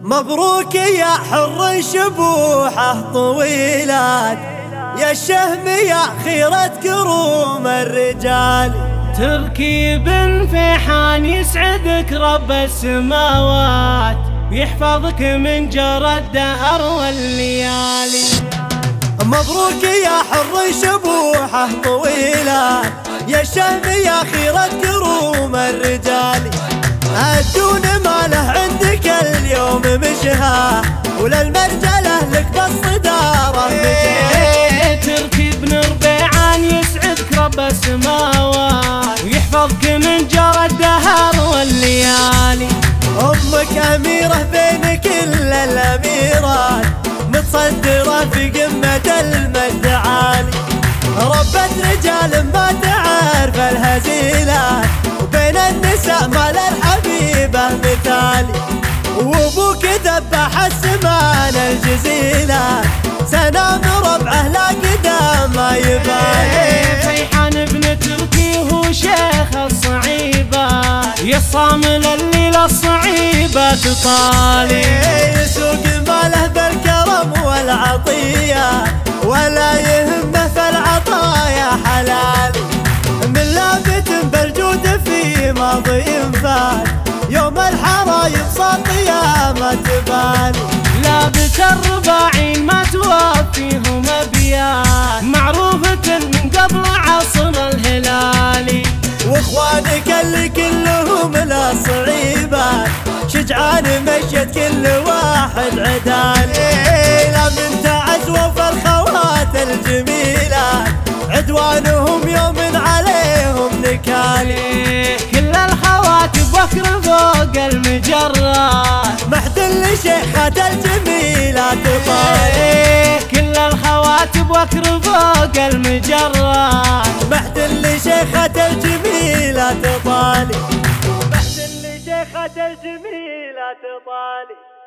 مبروك يا حر شبوحه طويلات، يا الشهم يا خيرة كروم الرجال. تركيب فيحان يسعدك رب السماوات، يحفظك من جرى الدهر والليالي. مبروك يا حر شبوحه طويلات، يا الشهم يا خيرة كروم الرجال. الدون ما له عندك اليوم مشها، وللمرجله لك بالصدارة تركيب بن ربيعان يسعدك رب السماوات، ويحفظك من جرى الدهر والليالي. أمك أميرة بين كل الأميرات، متصدرة في قمة المجد عالي. ربة رجال ما تعرف الهزيلات، وبين النساء ما للحبيبة مثالي. وابوك ذبح السمان الجزيلات، سنام ربعه لا قدام ما يبالي. فيحان بن تركي هو شيخ الصعيبة، يصامل الليلة الصعيبة تطالي. يسوق ماله بالكرم والعطية، ولا يهمه في العطايا حلالي. من لابت بالجود في ماضي فات، يوم الحرايب ساقيا ما تبالي. لابت الرباعين ما توفيهم ابيات، معروفة من قبل عصر الهلالي. واخوانك اللي كلهم لا صعيبات، شجعان مشيت كل واحد عدالي. لا من تعز وفى الخوات الجميلات، عدوانهم يوم عليهم نكالي. كل الخوات بوكر فوق المجرات، محد لشيخات الجميلات طالي. كل الخوات بوكر فوق المجرات، محد لشيخات الجميلات طالي. محد لشيخات الجميلات طالي.